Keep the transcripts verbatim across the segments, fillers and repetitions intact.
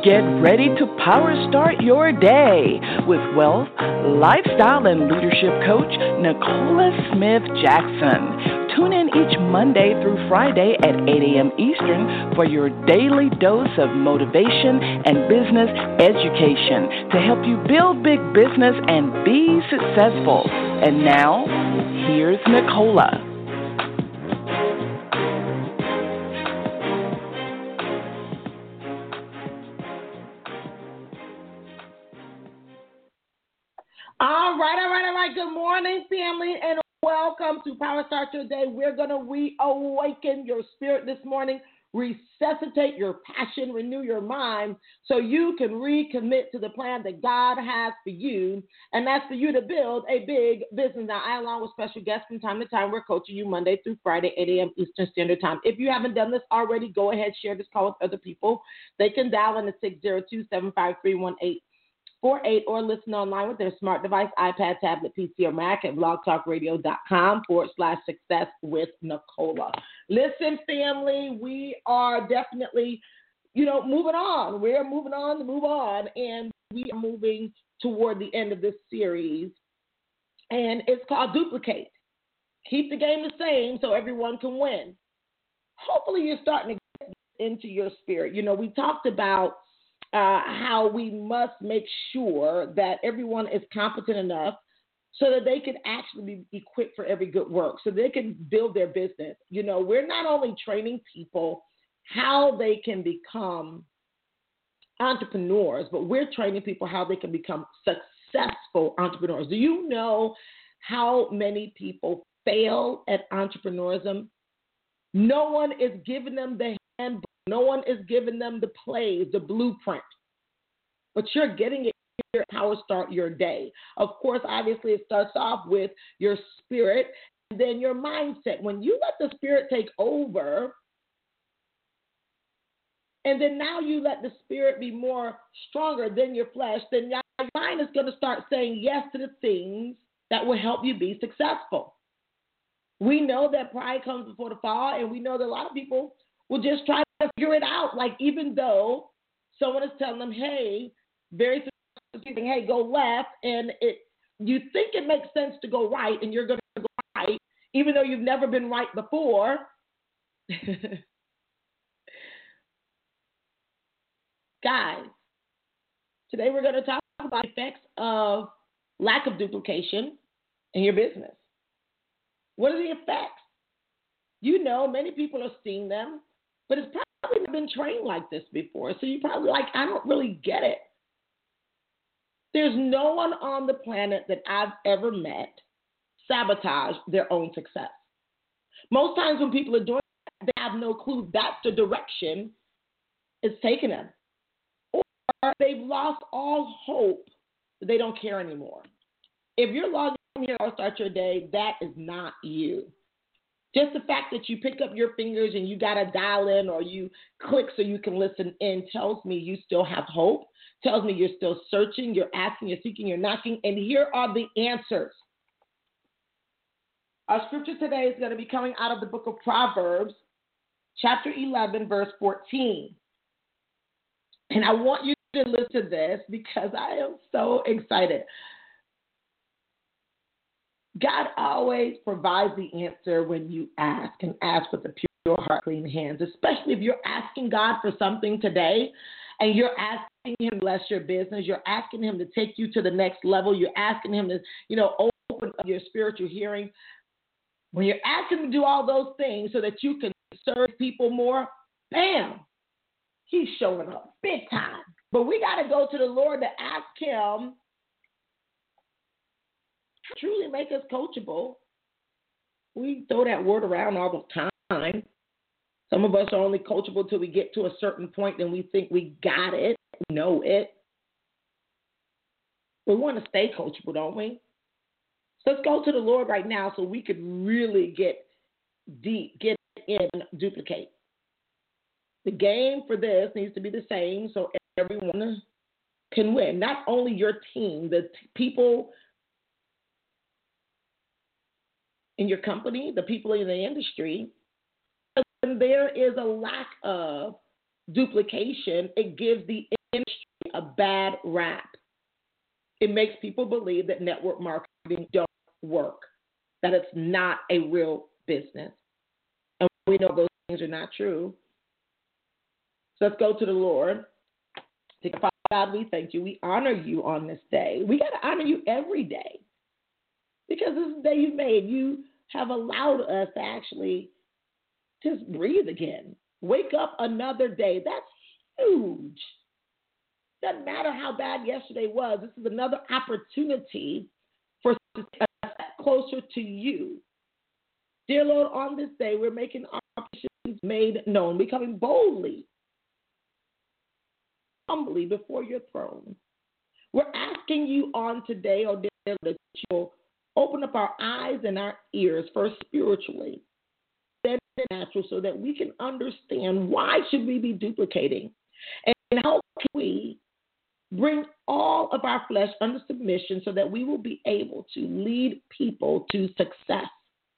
Get ready to power start your day with wealth, lifestyle, and leadership coach Nicola Smith Jackson. Tune in each Monday through Friday at eight a.m. Eastern for your daily dose of motivation and business education to help you build big business and be successful. And now, here's Nicola. All right, all right, all right. Good morning, family, and welcome to Power Start Your Day. We're going to reawaken your spirit this morning, resuscitate your passion, renew your mind so you can recommit to the plan that God has for you, and that's for you to build a big business. Now, I, along with special guests from time to time, we're coaching you Monday through Friday, eight a.m. Eastern Standard Time. If you haven't done this already, go ahead, share this call with other people. They can dial in at six zero two, seven five three, one eight four eight or listen online with their smart device, iPad, tablet, P C, or Mac at blogtalkradio.com forward slash success with Nicola. Listen, family, we are definitely, you know, moving on. We're moving on to move on, and we are moving toward the end of this series, and it's called Duplicate. Keep the game the same so everyone can win. Hopefully you're starting to get into your spirit. You know, we talked about Uh, how we must make sure that everyone is competent enough so that they can actually be equipped for every good work, so they can build their business. You know, we're not only training people how they can become entrepreneurs, but we're training people how they can become successful entrepreneurs. Do you know how many people fail at entrepreneurism? No one is giving them the handbook. No one is giving them the plays, the blueprint, but you're getting it here at Power Start Your Day. Of course, obviously, it starts off with your spirit and then your mindset. When you let the spirit take over, and then now you let the spirit be more stronger than your flesh, then your mind is going to start saying yes to the things that will help you be successful. We know that pride comes before the fall, and we know that a lot of people will just try to figure it out. Like, even though someone is telling them, hey, very successful, hey, go left, and it, you think it makes sense to go right, and you're going to go right, even though you've never been right before. Guys, today we're going to talk about the effects of lack of duplication in your business. What are the effects? You know, many people are seeing them, but it's probably not been trained like this before. So you're probably like, I don't really get it. There's no one on the planet that I've ever met sabotage their own success. Most times when people are doing that, they have no clue that's the direction it's taking them. Or they've lost all hope that they don't care anymore. If you're logging in here, I'll start your day, that is not you. Just the fact that you pick up your fingers and you got to dial in or you click so you can listen in tells me you still have hope, tells me you're still searching, you're asking, you're seeking, you're knocking, and here are the answers. Our scripture today is going to be coming out of the book of Proverbs, chapter eleven, verse fourteen. And I want you to listen to this because I am so excited. God always provides the answer when you ask, and ask with a pure heart, clean hands, especially if you're asking God for something today and you're asking him to bless your business. You're asking him to take you to the next level. You're asking him to, you know, open up your spiritual hearing. When you're asking him to do all those things so that you can serve people more, bam, he's showing up big time. But we got to go to the Lord to ask him truly make us coachable. We throw that word around all the time. Some of us are only coachable till we get to a certain point and we think we got it, we know it. We want to stay coachable, don't we? So let's go to the Lord right now so we could really get deep, get in, duplicate. The game for this needs to be the same so everyone can win. Not only your team, the t- people in your company, the people in the industry. When there is a lack of duplication, it gives the industry a bad rap. It makes people believe that network marketing don't work, that it's not a real business. And we know those things are not true. So let's go to the Lord. Father God, we thank you. We honor you on this day. We got to honor you every day because this is the day you made. You have allowed us to actually just breathe again. Wake up another day. That's huge. Doesn't matter how bad yesterday was. This is another opportunity for us to get closer to you. Dear Lord, on this day, we're making our petitions made known. We're coming boldly, humbly before your throne. We're asking you on today, oh dear Lord, that you will open up our eyes and our ears, first spiritually, then natural, so that we can understand why should we be duplicating and how can we bring all of our flesh under submission so that we will be able to lead people to success.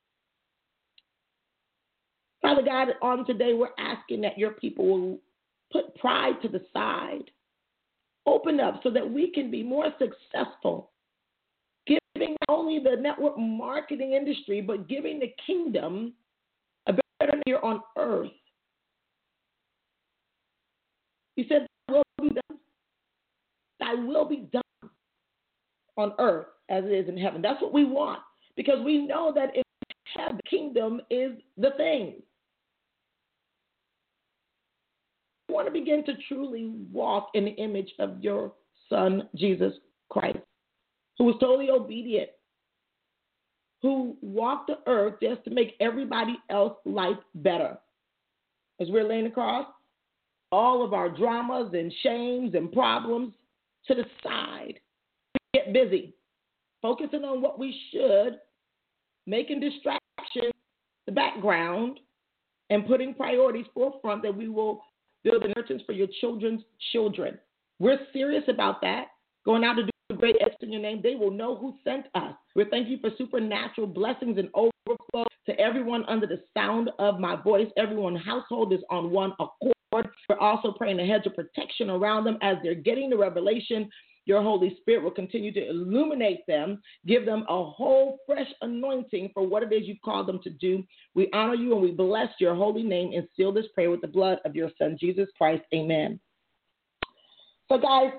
Father God, on today, we're asking that your people will put pride to the side, open up so that we can be more successful, giving not only the network marketing industry, but giving the kingdom a better here on earth. You said, thy will be done. Thy will be done on earth as it is in heaven. That's what we want, because we know that in heaven, the kingdom is the thing. We want to begin to truly walk in the image of your Son, Jesus Christ, who was totally obedient, who walked the earth just to make everybody else's life better. As we're laying across all of our dramas and shames and problems to the side, we get busy, focusing on what we should, making distractions the background, and putting priorities forefront that we will build inheritance for your children's children. We're serious about that. Going out to do great acts in your name, they will know who sent us. We thank you for supernatural blessings and overflow to everyone under the sound of my voice. Everyone's household is on one accord. We're also praying a hedge of protection around them as they're getting the revelation. Your Holy Spirit will continue to illuminate them, give them a whole fresh anointing for what it is you've called them to do. We honor you and we bless your holy name and seal this prayer with the blood of your Son, Jesus Christ. Amen. So, guys,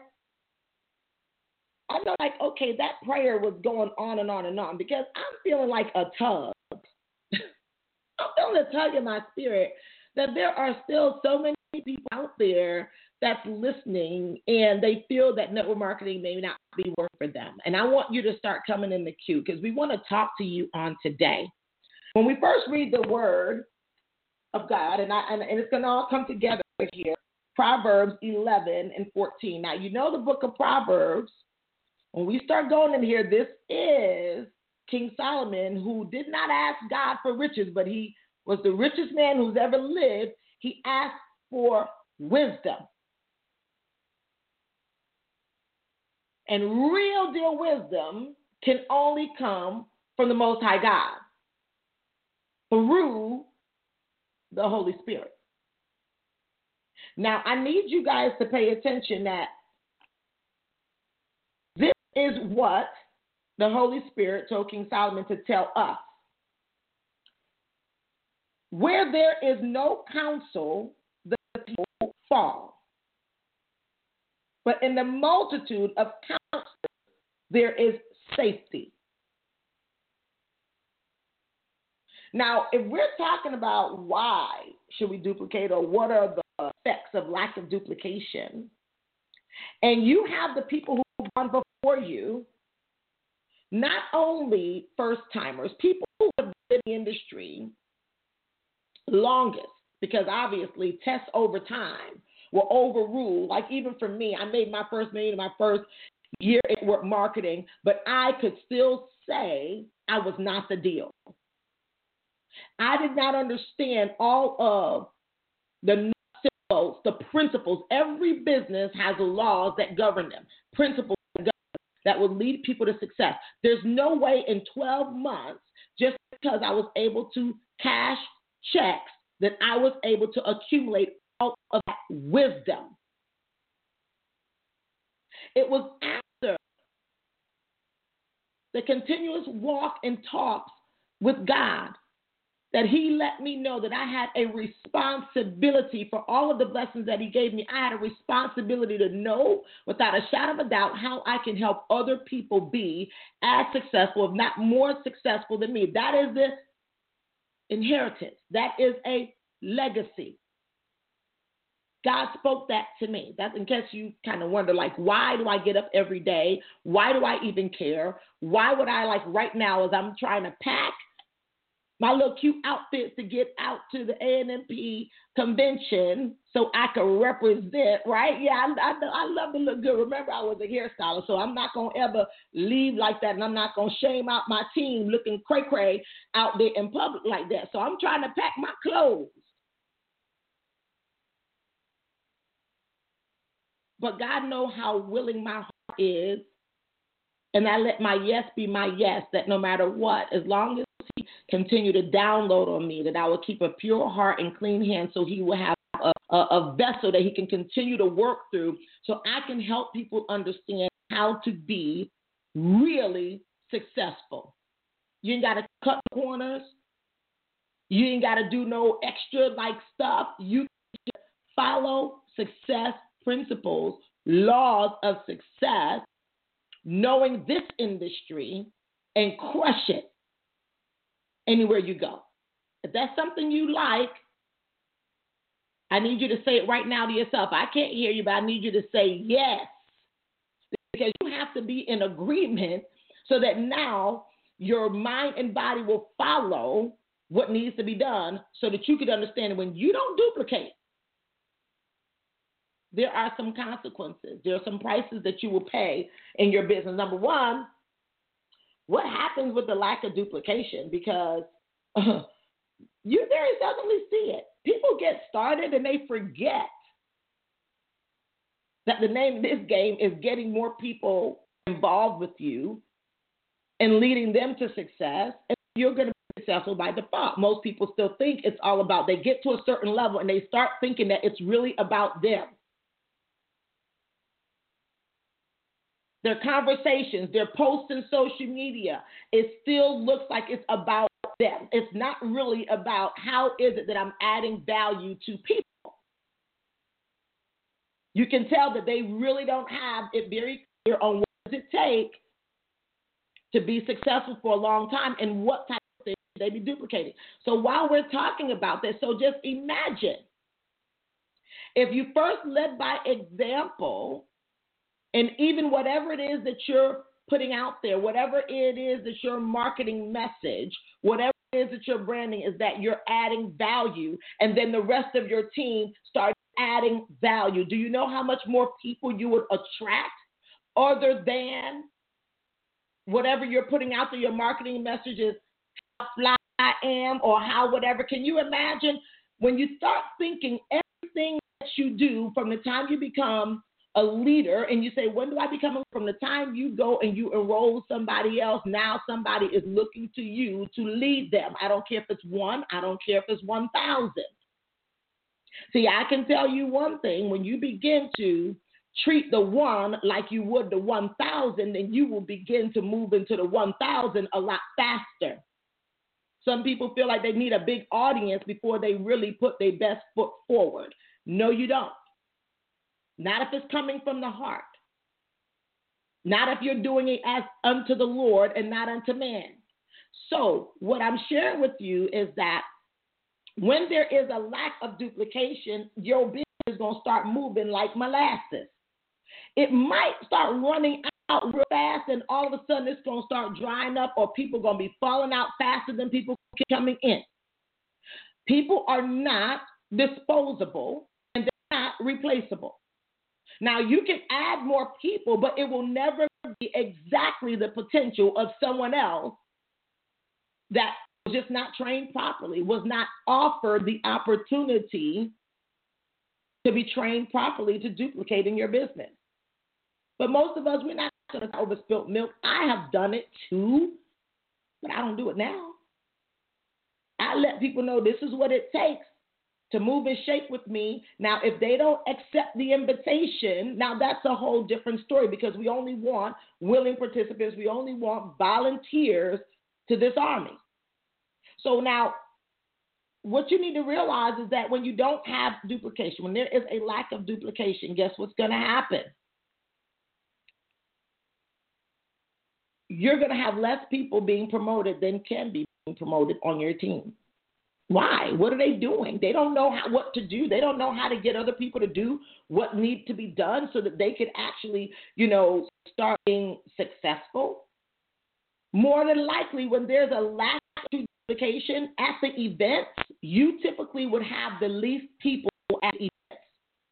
I know, like, okay, that prayer was going on and on and on because I'm feeling like a tug. I'm feeling a tug in my spirit that there are still so many people out there that's listening and they feel that network marketing may not be work for them. And I want you to start coming in the queue because we want to talk to you on today. When we first read the word of God, and, I, and, and it's going to all come together here, Proverbs eleven and fourteen. Now, you know the book of Proverbs. When we start going in here, this is King Solomon, who did not ask God for riches, but he was the richest man who's ever lived. He asked for wisdom. And real deal wisdom can only come from the Most High God through the Holy Spirit. Now, I need you guys to pay attention that this is what the Holy Spirit told King Solomon to tell us. Where there is no counsel, the people fall. But in the multitude of counsel, there is safety. Now, if we're talking about why should we duplicate or what are the effects of lack of duplication, and you have the people who've gone before you, not only first-timers, people who have been in the industry longest, because obviously tests over time will overrule. Like even for me, I made my first million in my first year at work marketing, but I could still say I was not the deal. I did not understand all of the nuts, the principles. Every business has laws that govern them, principles that govern them, that will lead people to success. There's no way in twelve months, just because I was able to cash checks, that I was able to accumulate all of that wisdom. It was after the continuous walk and talks with God that he let me know that I had a responsibility for all of the blessings that he gave me. I had a responsibility to know without a shadow of a doubt how I can help other people be as successful, if not more successful than me. That is the inheritance. That is a legacy. God spoke that to me. That's in case you kind of wonder, like, why do I get up every day? Why do I even care? Why would I, like right now, as I'm trying to pack my little cute outfits to get out to the A N M P convention so I can represent, right? Yeah, I, I, I love to look good. Remember, I was a hairstylist, so I'm not going to ever leave like that, and I'm not going to shame out my team looking cray-cray out there in public like that. So I'm trying to pack my clothes. But God knows how willing my heart is, and I let my yes be my yes, that no matter what, as long as he continue to download on me, that I will keep a pure heart and clean hands, so he will have a, a, a vessel that he can continue to work through, so I can help people understand how to be really successful. You ain't got to cut corners. You ain't got to do no extra like stuff. You just follow success principles, laws of success, knowing this industry, and crush it anywhere you go. If that's something you like, I need you to say it right now to yourself. I can't hear you, but I need you to say yes, because you have to be in agreement so that now your mind and body will follow what needs to be done, so that you can understand when you don't duplicate, there are some consequences. There are some prices that you will pay in your business. Number one, what happens with the lack of duplication? Because uh, you very seldomly see it. People get started and they forget that the name of this game is getting more people involved with you and leading them to success. And you're going to be successful by default. Most people still think it's all about, they get to a certain level and they start thinking that it's really about them. Their conversations, their posts in social media, it still looks like it's about them. It's not really about how is it that I'm adding value to people. You can tell that they really don't have it very clear on what does it take to be successful for a long time and what type of things they be duplicating. So while we're talking about this, so just imagine if you first led by example. And even whatever it is that you're putting out there, whatever it is that your marketing message, whatever it is that your branding is, that you're adding value, and then the rest of your team starts adding value. Do you know how much more people you would attract other than whatever you're putting out there, your marketing message is how fly I am or how whatever? Can you imagine when you start thinking everything that you do from the time you become a leader, and you say, when do I become? From the time you go and you enroll somebody else, now somebody is looking to you to lead them. I don't care if it's one. I don't care if it's one thousand. See, I can tell you one thing. When you begin to treat the one like you would the one thousand, then you will begin to move into the one thousand a lot faster. Some people feel like they need a big audience before they really put their best foot forward. No, you don't. Not if it's coming from the heart. Not if you're doing it as unto the Lord and not unto man. So what I'm sharing with you is that when there is a lack of duplication, your business is going to start moving like molasses. It might start running out real fast, and all of a sudden it's going to start drying up, or people are going to be falling out faster than people coming in. People are not disposable, and they're not replaceable. Now, you can add more people, but it will never be exactly the potential of someone else that was just not trained properly, was not offered the opportunity to be trained properly to duplicate in your business. But most of us, we're not going to over spilt milk. I have done it too, but I don't do it now. I let people know this is what it takes to move and shake with me. Now, if they don't accept the invitation, now that's a whole different story because we only want willing participants. We only want volunteers to this army. So now, what you need to realize is that when you don't have duplication, when there is a lack of duplication, guess what's going to happen? You're going to have less people being promoted than can be being promoted on your team. Why? What are they doing? They don't know how, what to do. They don't know how to get other people to do what needs to be done so that they can actually, you know, start being successful. More than likely, when there's a lack of duplication at the events, you typically would have the least people at events.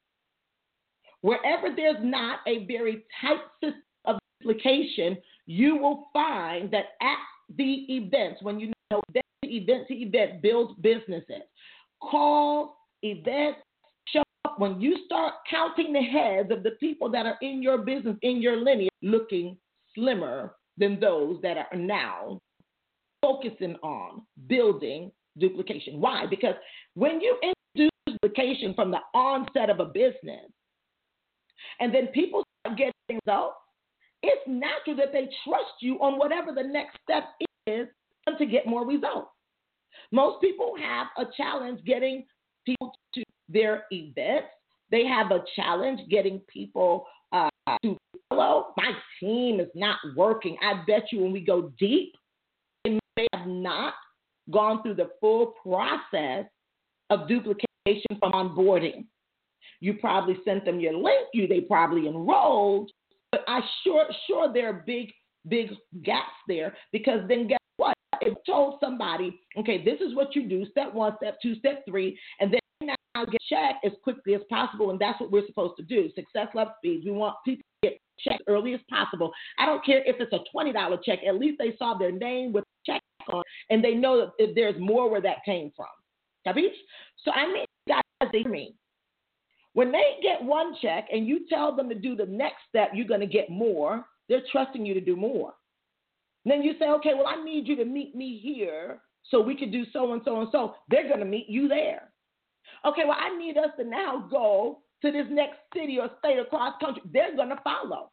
Wherever there's not a very tight system of duplication, you will find that at the events, when you know that event to event builds businesses, calls, events, show up. When you start counting the heads of the people that are in your business, in your lineage, looking slimmer than those that are now focusing on building duplication. Why? Because when you introduce duplication from the onset of a business, and then people start getting results, it's natural that they trust you on whatever the next step is to get more results. Most people have a challenge getting people to their events. They have a challenge getting people uh, to follow. My team is not working. I bet you when we go deep, they may have not gone through the full process of duplication from onboarding. You probably sent them your link. You they probably enrolled, but I sure sure there are big big gaps there because then guess what? If you told somebody, okay, this is what you do, step one, step two, step three, and then now get checked as quickly as possible, and that's what we're supposed to do. Success loves speed. We want people to get checked early as possible. I don't care if it's a twenty dollars check. At least they saw their name with a check on, and they know that if there's more where that came from. Capiche? So I mean, guys, they hear me. When they get one check and you tell them to do the next step, you're going to get more. They're trusting you to do more. And then you say, okay, well, I need you to meet me here so we can do so and so and so. They're going to meet you there. Okay, well, I need us to now go to this next city or state across country. They're going to follow.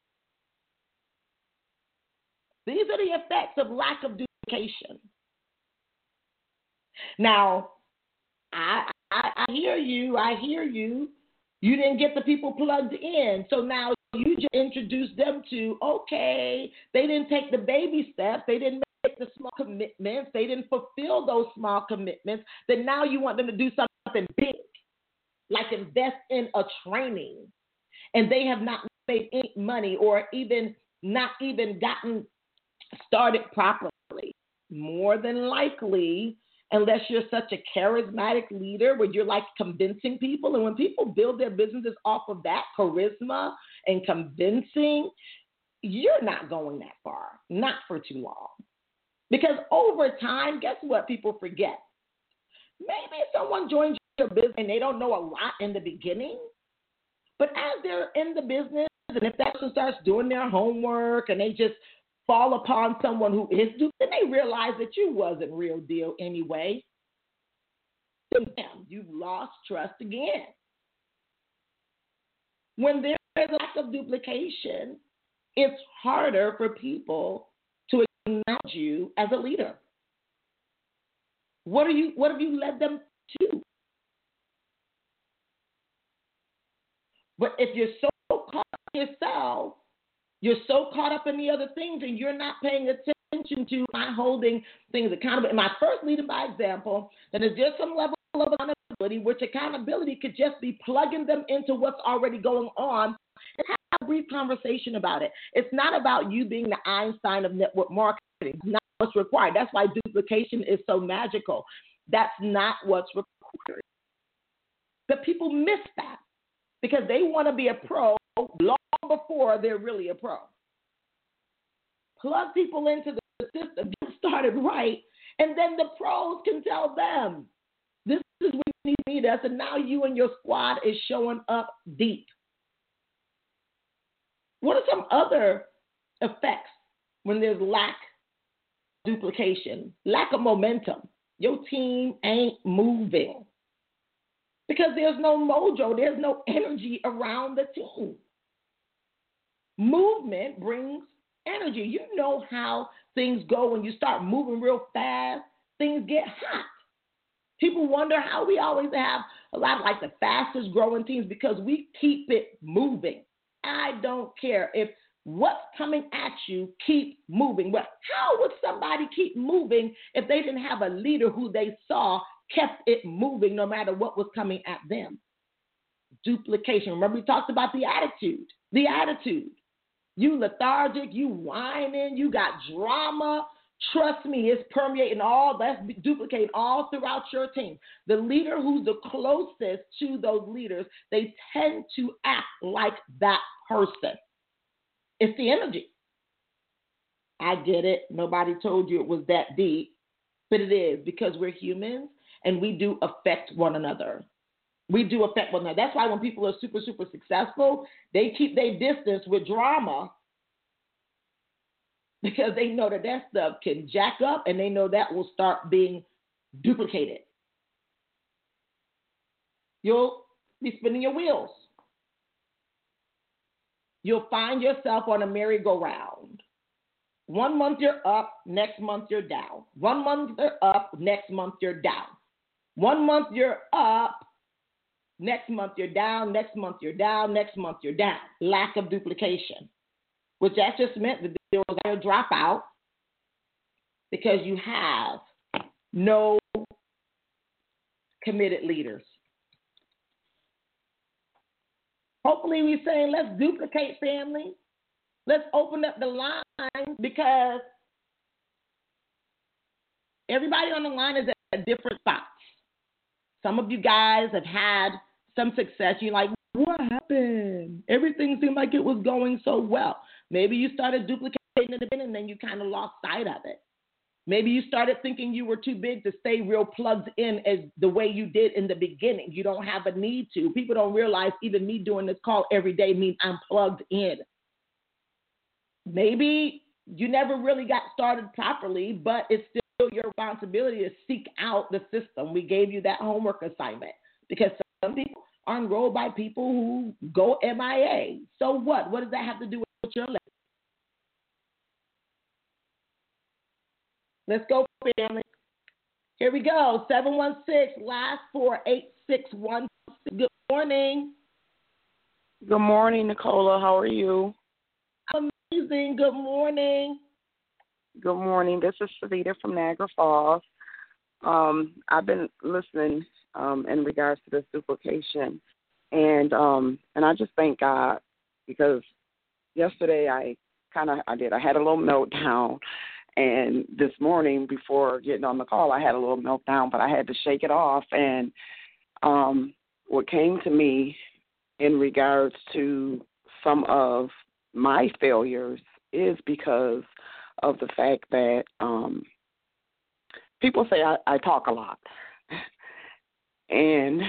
These are the effects of lack of duplication. Now, I, I, I hear you. I hear you. You didn't get the people plugged in. So now you just introduced them to, okay, they didn't take the baby steps. They didn't make the small commitments. They didn't fulfill those small commitments. Then now you want them to do something big, like invest in a training. And they have not made any money or even not even gotten started properly. More than likely, unless you're such a charismatic leader where you're like convincing people. And when people build their businesses off of that charisma and convincing, you're not going that far, not for too long. Because over time, guess what people forget? Maybe someone joins your business and they don't know a lot in the beginning, but as they're in the business, and if that person starts doing their homework and they just fall upon someone who is duped, then they realize that you wasn't real deal anyway. Damn, you've lost trust again. When there is a lack of duplication, it's harder for people to acknowledge you as a leader. What are you? What have you led them to? But if you're so caught up in yourself, you're so caught up in the other things, and you're not paying attention to not holding things accountable. In my first leading by example, then there's just some level of accountability, which accountability could just be plugging them into what's already going on and have a brief conversation about it. It's not about you being the Einstein of network marketing. It's not what's required. That's why duplication is so magical. That's not what's required. But people miss that because they want to be a pro long before they're really a pro. Plug people into the system, get started right, and then the pros can tell them, this is where you need us, and now you and your squad is showing up deep. What are some other effects when there's lack of duplication, lack of momentum? Your team ain't moving. because there's no mojo, there's no energy around the team. Movement brings energy. You know how things go when you start moving real fast, things get hot. People wonder how we always have a lot of like the fastest growing teams because we keep it moving. I don't care if what's coming at you, keep moving. Well, how would somebody keep moving if they didn't have a leader who they saw kept it moving no matter what was coming at them? Duplication. Remember we talked about the attitude. The attitude. You lethargic, you whining, you got drama. Trust me, it's permeating all, that's duplicating all throughout your team. The leader who's the closest to those leaders, they tend to act like that person. It's the energy. I get it. Nobody told you it was that deep, but it is because we're humans and we do affect one another. We do affect one another. That's why when people are super, super successful, they keep their distance with drama because they know that that stuff can jack up and they know that will start being duplicated. You'll be spinning your wheels. You'll find yourself on a merry-go-round. One month you're up, next month you're down. One month you're up, next month you're down. One month you're up, next month you're down, next month you're down, next month you're down. Lack of duplication, which that just meant that there was a dropout because you have no committed leaders. Hopefully we're saying let's duplicate, family. Let's open up the line because everybody on the line is at different spots. Some of you guys have had some success. You're like, what happened? Everything seemed like it was going so well. Maybe you started duplicating it and then you kind of lost sight of it. Maybe you started thinking you were too big to stay real plugged in as the way you did in the beginning. You don't have a need to. People don't realize even me doing this call every day means I'm plugged in. Maybe you never really got started properly, but it's still your responsibility to seek out the system. We gave you that homework assignment because some people are enrolled by people who go M I A. So what? What does that have to do with your life? Let's go, family. Here we go. seven one six, last four, eight six one. Good morning. Good morning, Nicola. How are you? Amazing. Good morning. Good morning. This is Savita from Niagara Falls. Um, I've been listening um, in regards to this duplication, and um, and I just thank God because yesterday I kind of I did I had a little meltdown, and this morning before getting on the call I had a little meltdown, but I had to shake it off. And um, what came to me in regards to some of my failures is because of the fact that um, people say I, I talk a lot. And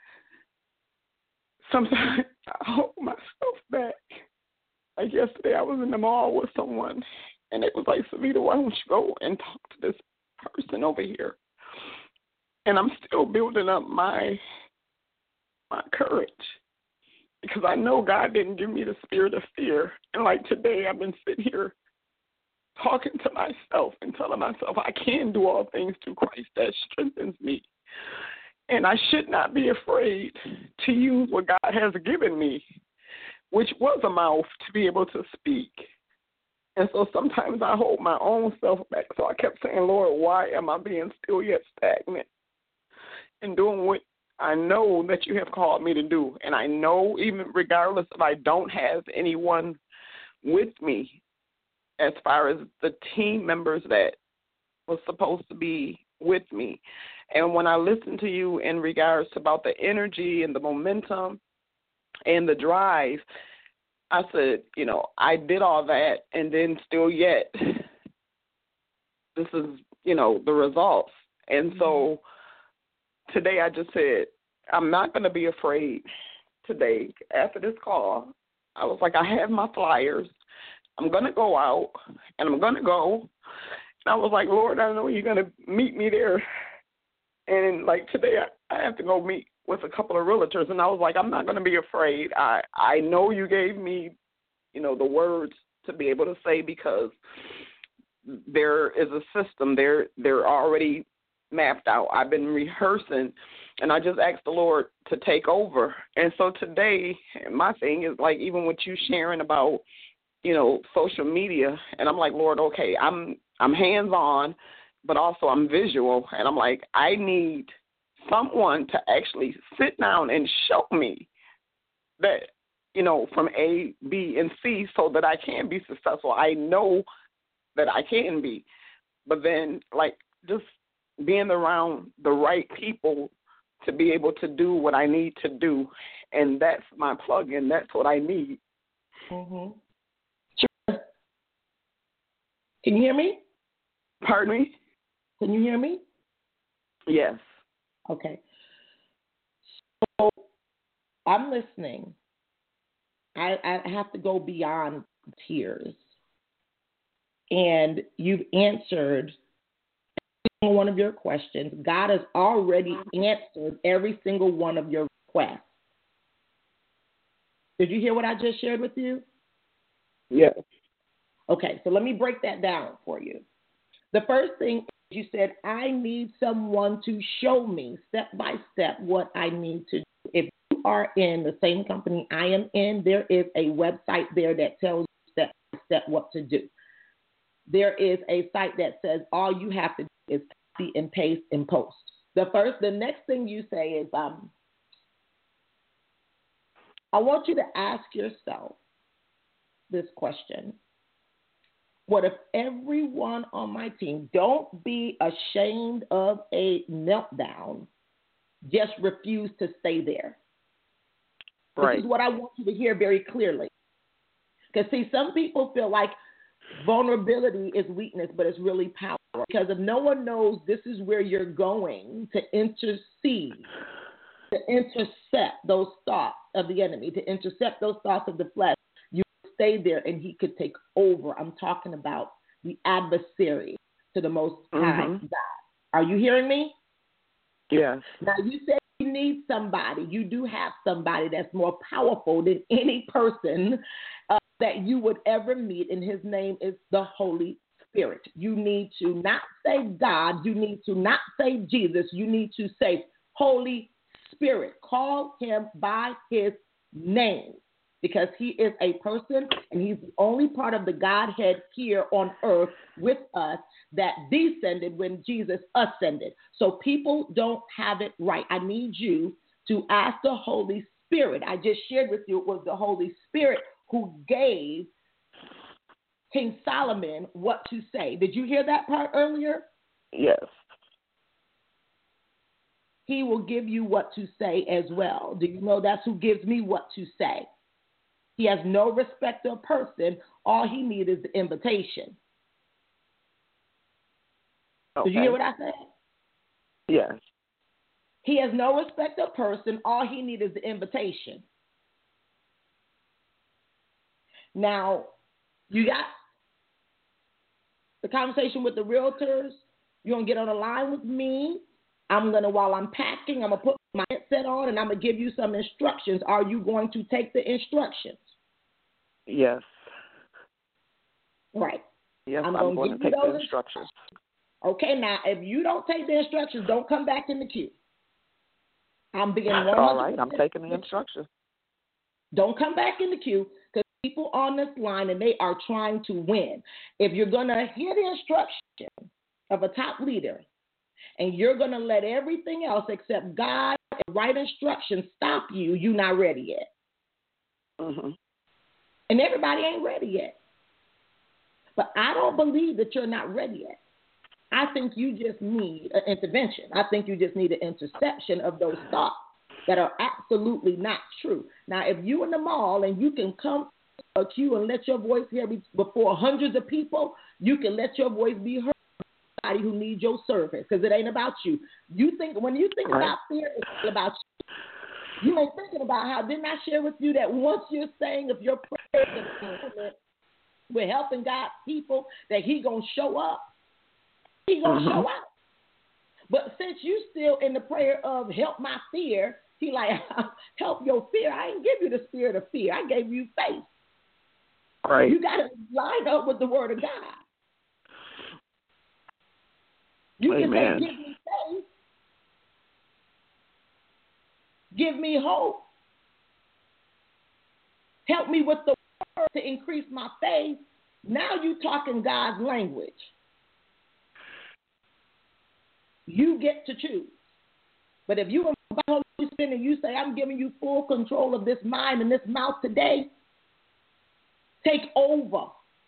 sometimes I hold myself back. Like yesterday I was in the mall with someone, and it was like, Savita, why don't you go and talk to this person over here? And I'm still building up my my courage. Because I know God didn't give me the spirit of fear. And like today, I've been sitting here talking to myself and telling myself I can do all things through Christ that strengthens me. And I should not be afraid to use what God has given me, which was a mouth to be able to speak. And so sometimes I hold my own self back. So I kept saying, Lord, why am I being still yet stagnant and doing what I know that you have called me to do? And I know even regardless if I don't have anyone with me as far as the team members that was supposed to be with me. And when I listened to you in regards to about the energy and the momentum and the drive, I said, you know, I did all that and then still yet this is, you know, the results. And so today I just said, I'm not going to be afraid today. After this call, I was like, I have my flyers. I'm going to go out, and I'm going to go. And I was like, Lord, I know you're going to meet me there. And, like, today I, I have to go meet with a couple of realtors, and I was like, I'm not going to be afraid. I, I know you gave me, you know, the words to be able to say, because there is a system. They're, they're already mapped out. I've been rehearsing, and I just asked the Lord to take over. And so today, my thing is, like, even with you sharing about, you know, social media, and I'm like, Lord, okay, I'm I'm hands-on, but also I'm visual, and I'm like, I need someone to actually sit down and show me that, you know, from A, B, and C, so that I can be successful. I know that I can be, but then, like, just being around the right people to be able to do what I need to do, and that's my plug-in. That's what I need. Mm-hmm. Sure. Can you hear me? Pardon me? Can you hear me? Yes. Okay. So I'm listening. I, I have to go beyond tears. And you've answered one of your questions. God has already answered every single one of your requests. Did you hear what I just shared with you? Yes. Okay, so let me break that down for you. The first thing is, you said, I need someone to show me step by step what I need to do. If you are in the same company I am in, there is a website there that tells you step by step what to do. There is a site that says all you have to do is copy and paste and post. The first, the next thing you say is, um, I want you to ask yourself this question. What if everyone on my team, don't be ashamed of a meltdown, just refuse to stay there? Right. This is what I want you to hear very clearly. Because, see, some people feel like vulnerability is weakness, but it's really power. Because if no one knows this is where you're going to intercede, to intercept those thoughts of the enemy, to intercept those thoughts of the flesh, you stay there and he could take over. I'm talking about the adversary to the Most High Mm-hmm. God. Are you hearing me? Yes. Now, you said you need somebody. You do have somebody that's more powerful than any person uh, that you would ever meet, and his name is the Holy Spirit. You need to not say God. You need to not say Jesus. You need to say Holy Spirit. Call him by his name, because he is a person, and he's the only part of the Godhead here on earth with us that descended when Jesus ascended. So people don't have it right. I need you to ask the Holy Spirit. I just shared with you it was the Holy Spirit who gave King Solomon what to say. Did you hear that part earlier? Yes. He will give you what to say as well. Do you know that's who gives me what to say? He has no respect of person. All he needs is the invitation. Okay. Did you hear what I said? Yes. He has no respect of person. All he needs is the invitation. Now, you got the conversation with the realtors. You're going to get on the line with me. I'm going to, while I'm packing, I'm going to put my headset on, and I'm going to give you some instructions. Are you going to take the instructions? Yes. Right. Yes, I'm, I'm, going, going to to give take you the those instructions. Okay, now, if you don't take the instructions, don't come back in the queue. I'm being one hundred percent. All right, I'm taking the instructions. Don't come back in the queue, because people on this line, and they are trying to win. If you're going to hear the instruction of a top leader, and you're going to let everything else except God and right instructions stop you, you're not ready yet. Mm-hmm. And everybody ain't ready yet. But I don't believe that you're not ready yet. I think you just need an intervention. I think you just need an interception of those thoughts that are absolutely not true. Now, if you're in the mall and you can come to a queue and let your voice hear before hundreds of people, you can let your voice be heard by somebody who needs your service, because it ain't about you. You think when you think Right. about fear, it's all about you. You ain't thinking about how, didn't I share with you that once you're saying if your prayers and we're helping God's people, that he going to show up. He going to Mm-hmm. show out. But since you still in the prayer of help my fear, He like, help your fear. I didn't give you the spirit of fear. I gave you faith. Right. You got to line up with the word of God. You Amen. can say, give me faith. Give me hope. Help me with the word to increase my faith. Now you talking God's language. You get to choose. But if you invite the Holy Spirit and you say, I'm giving you full control of this mind and this mouth today, take over.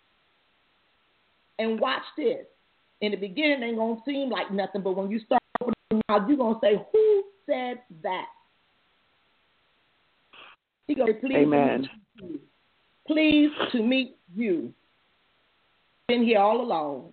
And watch this. In the beginning, it ain't going to seem like nothing, but when you start opening your mouth, you're going to say, who said that? He's going to say, please, Amen. To meet you. Please to meet you. Been here all along.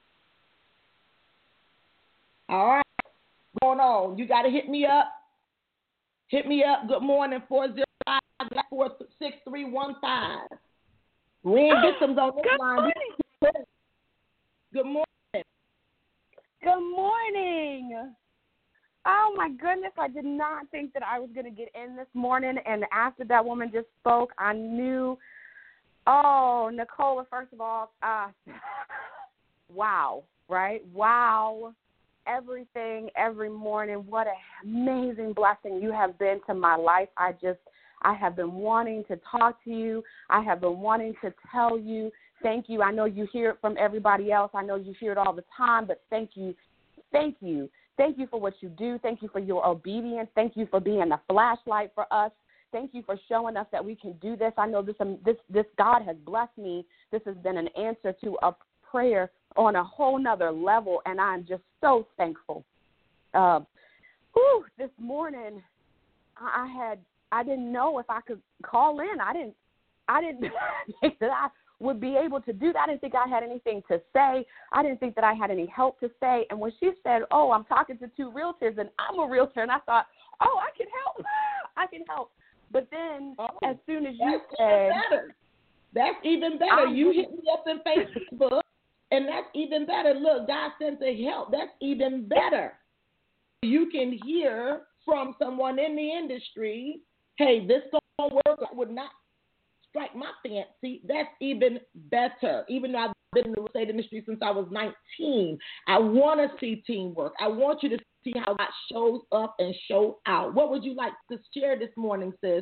All right. Going on. You got to hit me up. Hit me up. Good morning, four zero five, four six three one five. We ain't get some on this Good line. morning. Good morning. Good morning. Oh, my goodness. I did not think that I was going to get in this morning. And after that woman just spoke, I knew, oh, Nicola, first of all, uh, wow, right? Wow. Everything, every morning, what an amazing blessing you have been to my life. I just, I have been wanting to talk to you. I have been wanting to tell you thank you. I know you hear it from everybody else. I know you hear it all the time, but thank you. Thank you. Thank you for what you do. Thank you for your obedience. Thank you for being a flashlight for us. Thank you for showing us that we can do this. I know this, um, this, this God has blessed me. This has been an answer to a prayer on a whole nother level, and I'm just so thankful. Uh, whew, this morning, I had I didn't know if I could call in. I didn't I didn't think that I would be able to do that. I didn't think I had anything to say. I didn't think that I had any help to say. And when she said, "Oh, I'm talking to two realtors, and I'm a realtor," and I thought, "Oh, I can help. I can help." But then, oh, as soon as you that's said, even better. That's even better. I'm, you hit me up in Facebook. And that's even better. Look, God sent the help. That's even better. You can hear from someone in the industry, hey, this don't work. I would not strike my fancy. That's even better. Even though I've been in the real estate industry since I was nineteen, I want to see teamwork. I want you to see how God shows up and show out. What would you like to share this morning, sis?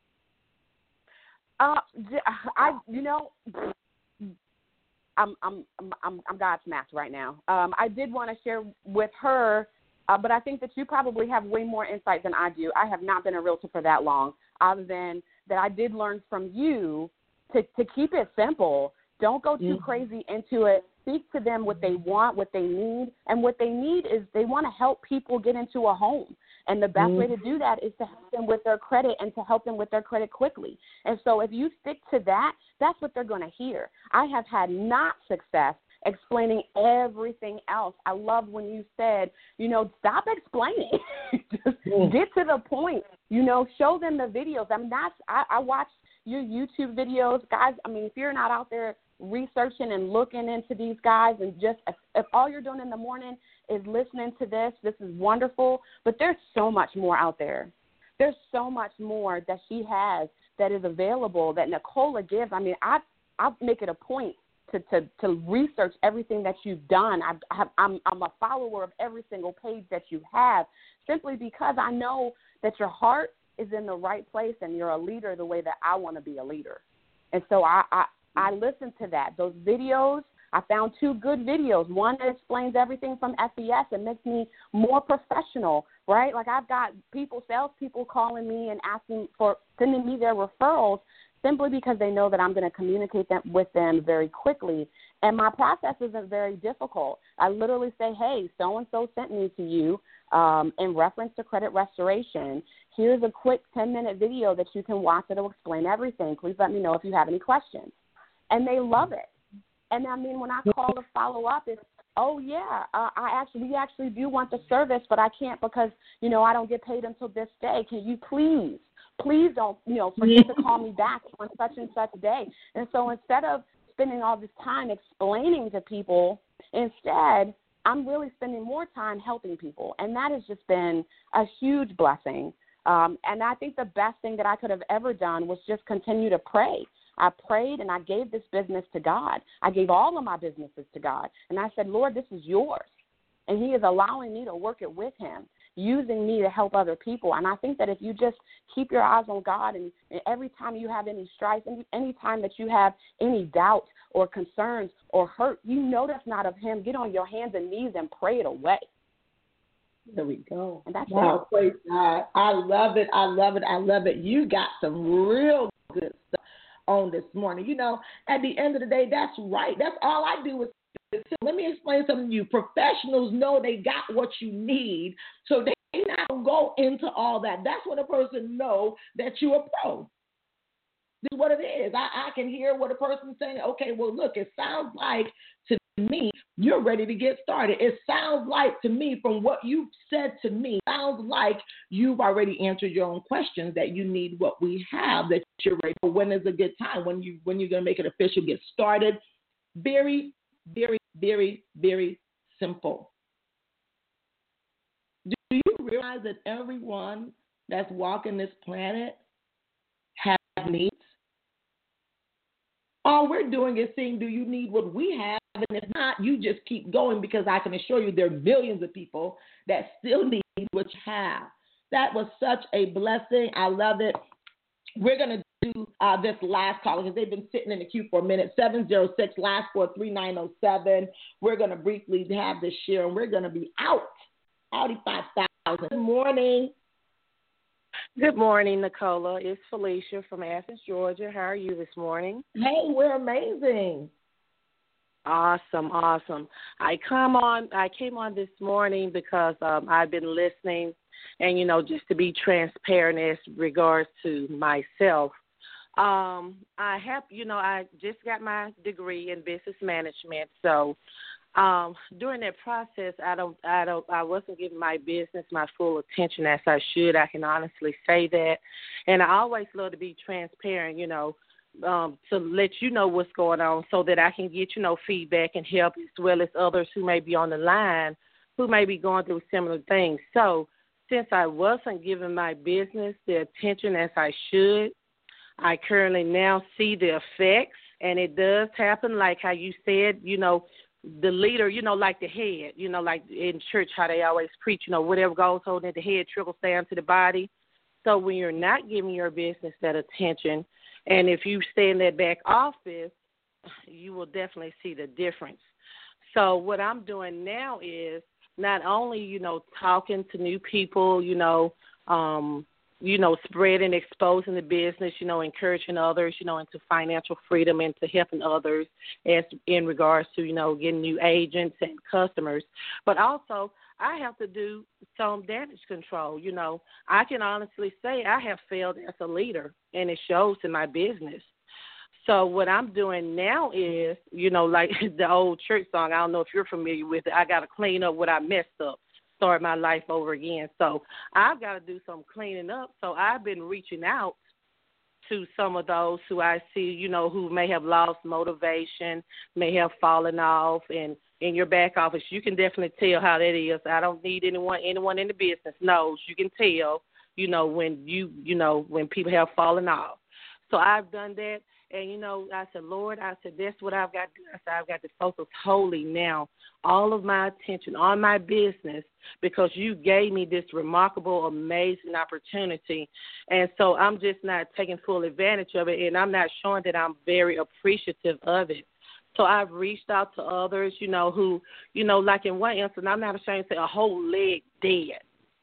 Uh, I, you know, I'm I'm I'm I'm God's match right now. Um, I did want to share with her, uh, but I think that you probably have way more insight than I do. I have not been a realtor for that long, other than that I did learn from you to to keep it simple. Don't go too mm-hmm. crazy into it. Speak to them what they want, what they need, and what they need is they want to help people get into a home. And the best mm-hmm. way to do that is to help them with their credit and to help them with their credit quickly. And so if you stick to that, that's what they're going to hear. I have had not success explaining everything else. I love when you said, you know, stop explaining. Just mm-hmm. get to the point. You know, show them the videos. I mean, that's, I, I watch your YouTube videos. Guys, I mean, if you're not out there researching and looking into these guys and just if, if all you're doing in the morning is listening to this, this is wonderful, but there's so much more out there. There's so much more that she has that is available that Nicola gives. I mean, I I make it a point to, to, to research everything that you've done. I, I, I'm, I'm a follower of every single page that you have simply because I know that your heart is in the right place and you're a leader the way that I want to be a leader. And so I, I I listened to that. Those videos, I found two good videos. One that explains everything from F E S and makes me more professional, right? Like I've got people, salespeople calling me and asking for, sending me their referrals simply because they know that I'm going to communicate them with them very quickly. And my process isn't very difficult. I literally say, hey, so-and-so sent me to you um, in reference to credit restoration. Here's a quick ten-minute video that you can watch that will explain everything. Please let me know if you have any questions. And they love it. And I mean, when I call to follow up, it's, oh yeah, uh, I actually, we actually do want the service, but I can't because, you know, I don't get paid until this day. Can you please, please don't, you know, forget to call me back on such and such day. And so instead of spending all this time explaining to people, instead, I'm really spending more time helping people. And that has just been a huge blessing. Um, and I think the best thing that I could have ever done was just continue to pray. I prayed and I gave this business to God. I gave all of my businesses to God. And I said, Lord, this is yours. And he is allowing me to work it with him, using me to help other people. And I think that if you just keep your eyes on God, and, and every time you have any strife, any, any time that you have any doubt or concerns or hurt, you know that's not of him, get on your hands and knees and pray it away. There we go. And that's wow, it. Praise God. I love it. I love it. I love it. You got some real good stuff on this morning. You know, at the end of the day, that's right. That's all I do is let me explain something to you. Professionals know they got what you need, so they not gonna go into all that. That's when a person know that you're a pro. This is what it is. I, I can hear what a person's saying. Okay, well, look, it sounds like to me you're ready to get started. It sounds like to me from what you've said to me, sounds like you've already answered your own questions, that you need what we have, that you're ready for. When is a good time? When you when you're gonna make it official, get started. Very, very, very, very simple. Do you realize that everyone that's walking this planet has needs? All we're doing is saying, do you need what we have? And if not, you just keep going, because I can assure you there are millions of people that still need what you have. That was such a blessing. I love it. We're going to do uh, this last call because they've been sitting in the queue for a minute. seven zero six, last four, three nine zero seven. We're going to briefly have this share, and we're going to be out. Audi five thousand. Good morning. Good morning, Nicola. It's Felicia from Athens, Georgia. How are you this morning? Hey, we're amazing. Awesome, awesome. I come on. I came on this morning because um, I've been listening, and you know, just to be transparent as regards to myself, um, I have, you know, I just got my degree in business management, so. Um, during that process, I don't, I don't, I wasn't giving my business my full attention as I should. I can honestly say that, and I always love to be transparent, you know, um, to let you know what's going on, so that I can get, you know, feedback and help, as well as others who may be on the line, who may be going through similar things. So, since I wasn't giving my business the attention as I should, I currently now see the effects, and it does happen, like how you said, you know. The leader, you know, like the head, you know, like in church how they always preach, you know, whatever goes on at the head trickles down to the body. So when you're not giving your business that attention, and if you stay in that back office, you will definitely see the difference. So what I'm doing now is not only, you know, talking to new people, you know, um, you know, spreading, exposing the business, you know, encouraging others, you know, into financial freedom and to helping others as in regards to, you know, getting new agents and customers. But also I have to do some damage control. You know, I can honestly say I have failed as a leader, and it shows in my business. So what I'm doing now is, you know, like the old church song, I don't know if you're familiar with it, I got to clean up what I messed up. Start my life over again. So I've got to do some cleaning up. So I've been reaching out to some of those who I see, you know, who may have lost motivation, may have fallen off. And in your back office, you can definitely tell how that is. I don't need anyone, anyone in the business knows. You can tell, you know, when you, you know, when people have fallen off. So I've done that. And, you know, I said, Lord, I said, that's what I've got to do. I said, I've got to focus wholly now, all of my attention on my business, because you gave me this remarkable, amazing opportunity. And so I'm just not taking full advantage of it, and I'm not showing that I'm very appreciative of it. So I've reached out to others, you know, who, you know, like in one instance, I'm not ashamed to say a whole leg dead.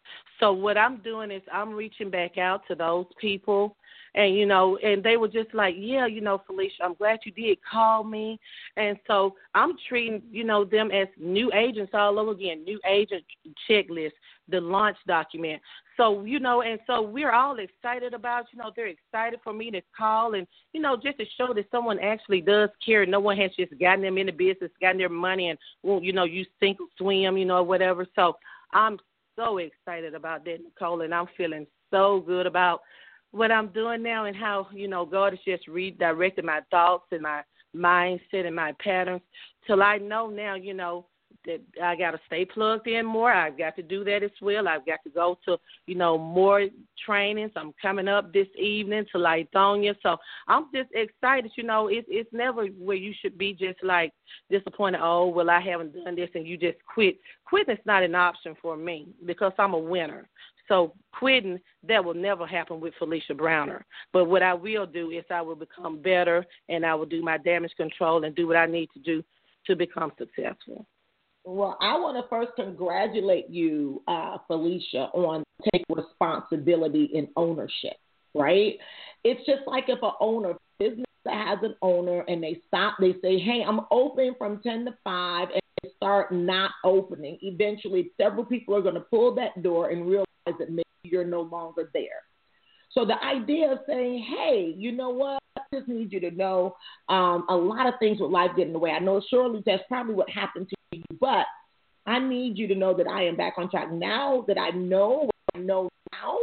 So what I'm doing is I'm reaching back out to those people. And, you know, and they were just like, yeah, you know, Felicia, I'm glad you did call me. And so I'm treating, you know, them as new agents all over again, new agent checklist, the launch document. So, you know, and so we're all excited about, you know, they're excited for me to call and, you know, just to show that someone actually does care. No one has just gotten them in the business, gotten their money and, well, you know, you sink or swim, you know, whatever. So I'm so excited about that, Nicole, and I'm feeling so good about what I'm doing now and how, you know, God has just redirected my thoughts and my mindset and my patterns till I know now, you know, that I got to stay plugged in more. I've got to do that as well. I've got to go to, you know, more trainings. I'm coming up this evening to Lithonia. So I'm just excited. You know, it, it's never where you should be just like disappointed, oh, well, I haven't done this, and you just quit. Quitting is not an option for me because I'm a winner. So quitting, that will never happen with Felicia Browner. But what I will do is I will become better, and I will do my damage control and do what I need to do to become successful. Well, I want to first congratulate you, uh, Felicia, on taking responsibility and ownership, right? It's just like if an owner, business that has an owner, and they stop, they say, hey, I'm open from ten to five, and they start not opening. Eventually, several people are going to pull that door and realize that maybe you're no longer there. So the idea of saying, hey, you know what, I just need you to know um, a lot of things with life get in the way. I know surely that's probably what happened to you, but I need you to know that I am back on track. Now that I know what I know now,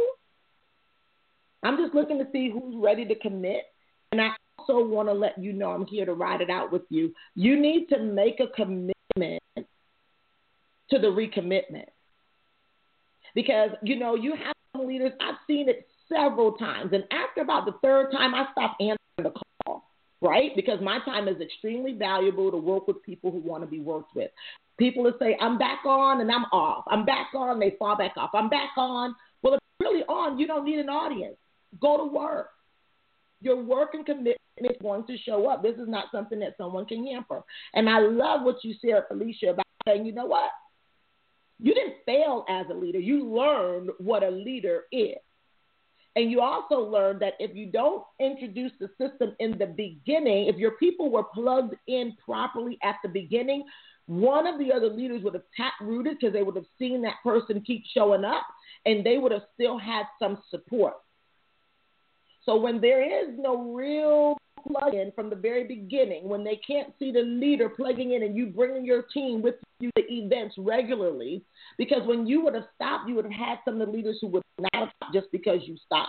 I'm just looking to see who's ready to commit. And I also want to let you know I'm here to ride it out with you. You need to make a commitment to the recommitment. Because, you know, you have some leaders, I've seen it several times. And after about the third time, I stopped answering the call, right? Because my time is extremely valuable to work with people who want to be worked with. People that say, I'm back on and I'm off. I'm back on, they fall back off. I'm back on. Well, if you're really on, you don't need an audience. Go to work. Your work and commitment is going to show up. This is not something that someone can hamper. And I love what you said, Felicia, about saying, you know what? You didn't fail as a leader. You learned what a leader is. And you also learned that if you don't introduce the system in the beginning, if your people were plugged in properly at the beginning, one of the other leaders would have tap-rooted because they would have seen that person keep showing up, and they would have still had some support. So when there is no real plug-in from the very beginning, when they can't see the leader plugging in and you bringing your team with you to events regularly, because when you would have stopped, you would have had some of the leaders who would not have stopped just because you stopped.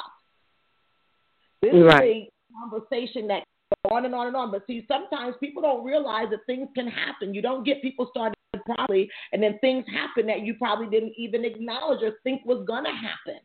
This right. is a conversation that goes on and on and on. But see, sometimes people don't realize that things can happen. You don't get people started properly, and then things happen that you probably didn't even acknowledge or think was going to happen.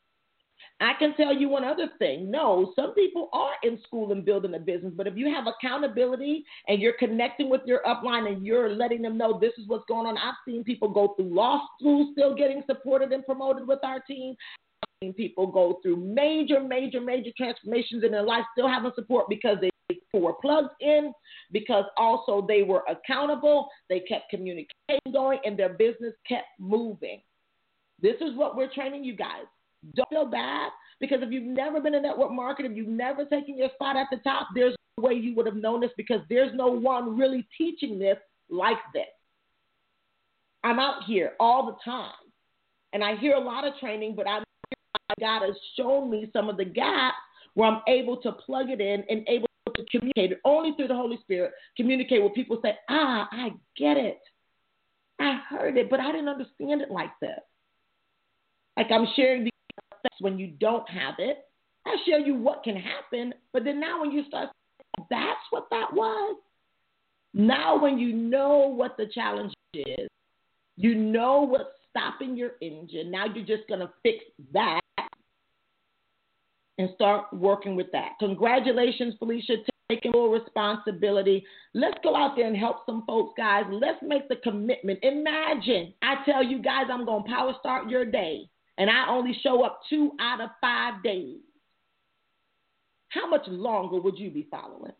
I can tell you one other thing. No, some people are in school and building a business, but if you have accountability and you're connecting with your upline and you're letting them know this is what's going on. I've seen people go through law school still getting supported and promoted with our team. I've seen people go through major, major, major transformations in their life still having support because they were plugged in, because also they were accountable, they kept communicating going, and their business kept moving. This is what we're training you guys. Don't feel bad, because if you've never been a network marketer, if you've never taken your spot at the top, there's no way you would have known this, because there's no one really teaching this like this. I'm out here all the time, and I hear a lot of training, but I'm, God has shown me some of the gaps where I'm able to plug it in and able to communicate it only through the Holy Spirit, communicate where people say, ah, I get it. I heard it, but I didn't understand it like this. Like I'm sharing the when you don't have it. I show you what can happen, but then now when you start, that's what that was. Now when you know what the challenge is, you know what's stopping your engine, now you're just going to fix that and start working with that. Congratulations, Felicia, taking full responsibility. Let's go out there and help some folks, guys. Let's make the commitment. Imagine, I tell you guys, I'm going to power start your day, and I only show up two out of five days. How much longer would you be following?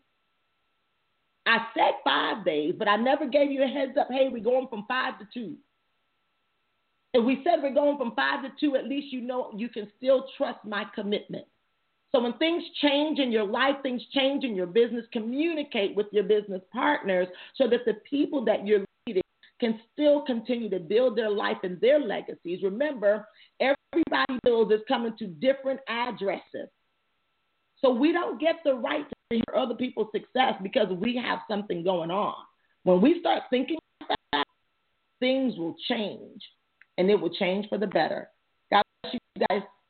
I said five days, but I never gave you a heads up, hey, we're going from five to two. If we said we're going from five to two, at least you know you can still trust my commitment. So when things change in your life, things change in your business, communicate with your business partners so that the people that you're leading can still continue to build their life and their legacies. Remember, everybody builds is coming to different addresses. So we don't get the right to hear other people's success because we have something going on. When we start thinking about that, things will change, and it will change for the better. God bless you guys.